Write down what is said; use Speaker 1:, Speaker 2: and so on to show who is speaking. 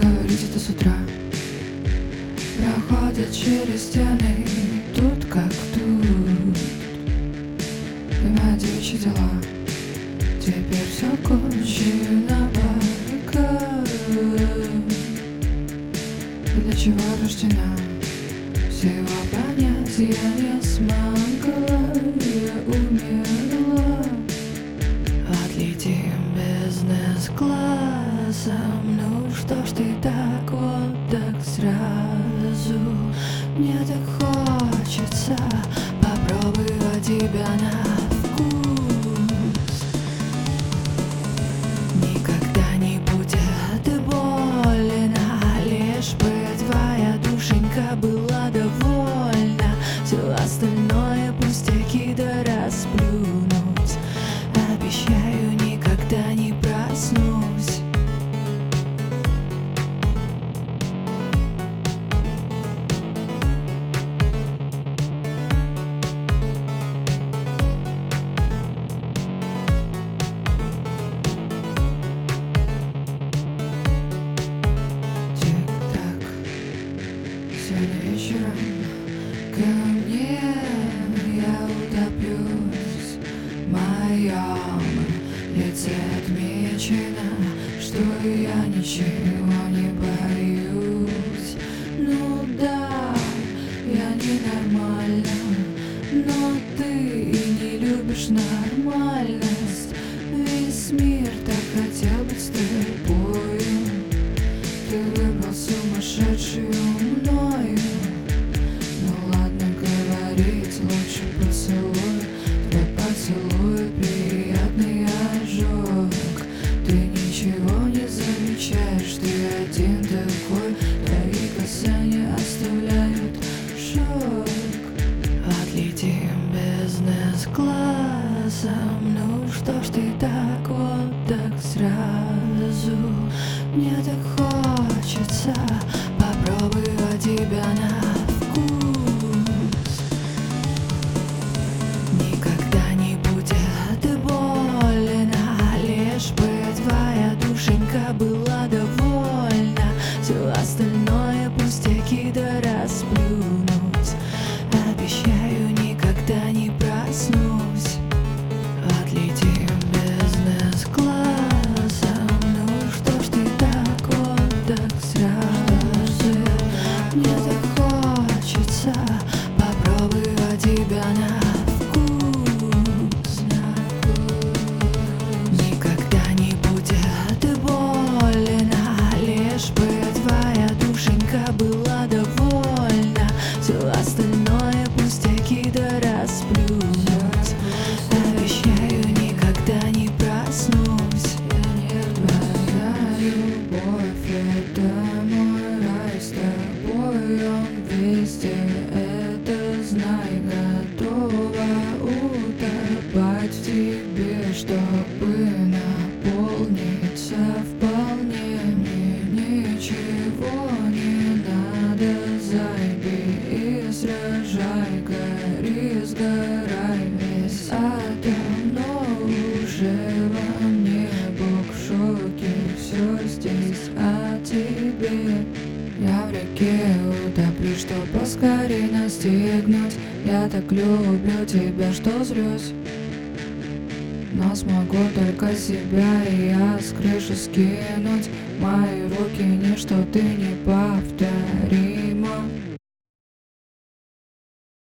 Speaker 1: говорить это с утра. Проходят через стены, тут как тут. И мои девичьи дела. Теперь все кончено пока. И для чего рождена? Всего понять я не смогла. Я умерла. Отлетим бизнес-классом. Ну что ж ты так вот так сразу? Мне так хочется попробовать тебя на вкус. Никогда не будет больно, лишь бы твоя душенька была довольна. Все остальное пустяки да расплюнуть. Обещаю, никогда не проснусь. Тик-так, сегодня вечером ко мне я утоплюсь. В моем лице отмечено, что я ничего не боюсь. Ну да, я ненормальна, но ты не любишь нормальность. Весь мир так хотел быть с тобою. Ты выбрал сумасшедшую мною. Ну ладно говорить, лучше поцелуй. Твой поцелуй приятный ожог. Ты ничего не замечаешь, ты один такой. Твои касания оставляют шок. Отлетим бизнес-классом. Ну что ж ты так вот так сразу? Мне так хочется попробовать тебя на вкус. Никогда не будет больно, лишь бы твоя душенька была довольна. Все остальное пустяки да расплюнуть. Обещаю, никогда не проснусь. Отлетим бизнес-классом. Ну что ж ты так вот так сразу? Мне так хочется попробовать тебя на вкус. Никогда не будет больно, лишь бы твоя душенька была довольна. Все остальное пустяки да расплюнуть. Обещаю, никогда не проснусь. Твоя любовь — это мой рай. С тобой он везде, это знай. Готова утопать в тебе, чтобы наполниться вполне. Мне ничего не надо, зайди и сражай, гори, сгорай весь атом, но уже во мне. Бог в шоке, все здесь о тебе. Я в реке утоплю, что поскорей настигнуть. Я так люблю тебя, что злюсь, но смогу только себя и я с крыши скинуть. Мои руки ничто ты не повтори.